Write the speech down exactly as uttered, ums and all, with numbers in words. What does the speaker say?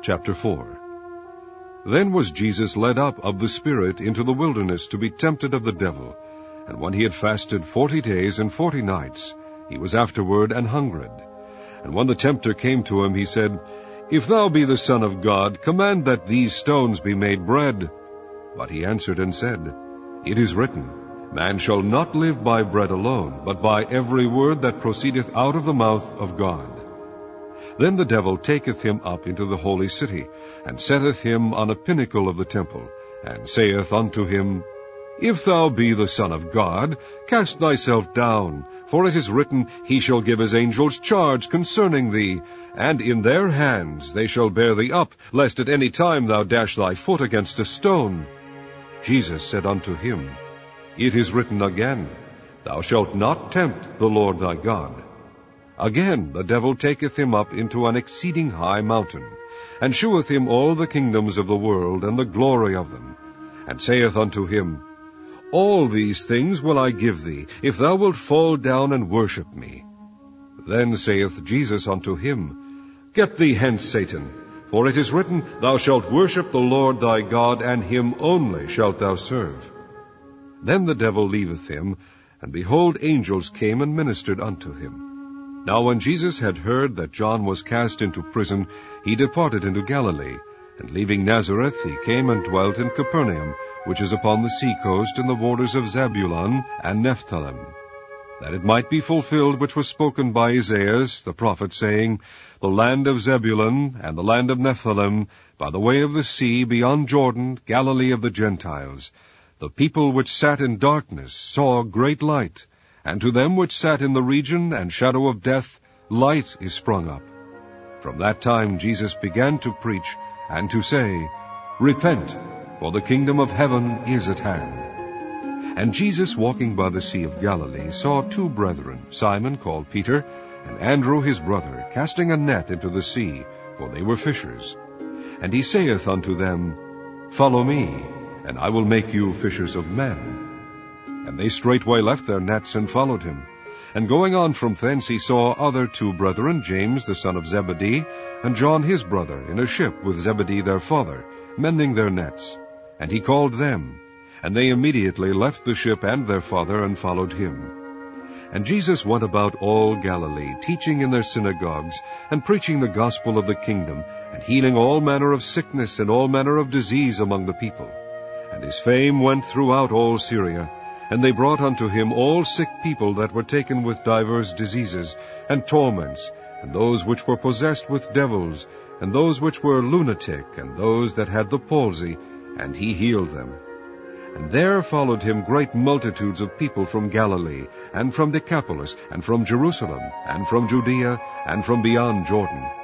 Chapter four. Then was Jesus led up of the Spirit into the wilderness to be tempted of the devil. And when he had fasted forty days and forty nights, he was afterward an hungered. And when the tempter came to him, he said, If thou be the Son of God, command that these stones be made bread. But he answered and said, It is written, Man shall not live by bread alone, but by every word that proceedeth out of the mouth of God. Then the devil taketh him up into the holy city, and setteth him on a pinnacle of the temple, and saith unto him, If thou be the Son of God, cast thyself down, for it is written, He shall give his angels charge concerning thee, and in their hands they shall bear thee up, lest at any time thou dash thy foot against a stone. Jesus said unto him, It is written again, Thou shalt not tempt the Lord thy God. Again the devil taketh him up into an exceeding high mountain, and sheweth him all the kingdoms of the world, and the glory of them, and saith unto him, All these things will I give thee, if thou wilt fall down and worship me. Then saith Jesus unto him, Get thee hence, Satan, for it is written, Thou shalt worship the Lord thy God, and him only shalt thou serve. Then the devil leaveth him, and behold, angels came and ministered unto him. Now when Jesus had heard that John was cast into prison, he departed into Galilee, and leaving Nazareth, he came and dwelt in Capernaum, which is upon the sea coast in the borders of Zebulun and Nephthalim, that it might be fulfilled which was spoken by Esaias the prophet, saying, The land of Zebulun and the land of Nephthalim, by the way of the sea, beyond Jordan, Galilee of the Gentiles. The people which sat in darkness saw great light, and to them which sat in the region and shadow of death, light is sprung up. From that time Jesus began to preach, and to say, Repent, for the kingdom of heaven is at hand. And Jesus, walking by the sea of Galilee, saw two brethren, Simon called Peter, and Andrew his brother, casting a net into the sea, for they were fishers. And he saith unto them, Follow me, and I will make you fishers of men. And they straightway left their nets and followed him. And going on from thence he saw other two brethren, James the son of Zebedee, and John his brother, in a ship with Zebedee their father, mending their nets. And he called them, and they immediately left the ship and their father, and followed him. And Jesus went about all Galilee, teaching in their synagogues, and preaching the gospel of the kingdom, and healing all manner of sickness and all manner of disease among the people. And his fame went throughout all Syria. And they brought unto him all sick people that were taken with divers diseases and torments, and those which were possessed with devils, and those which were lunatic, and those that had the palsy, and he healed them. And there followed him great multitudes of people from Galilee, and from Decapolis, and from Jerusalem, and from Judea, and from beyond Jordan,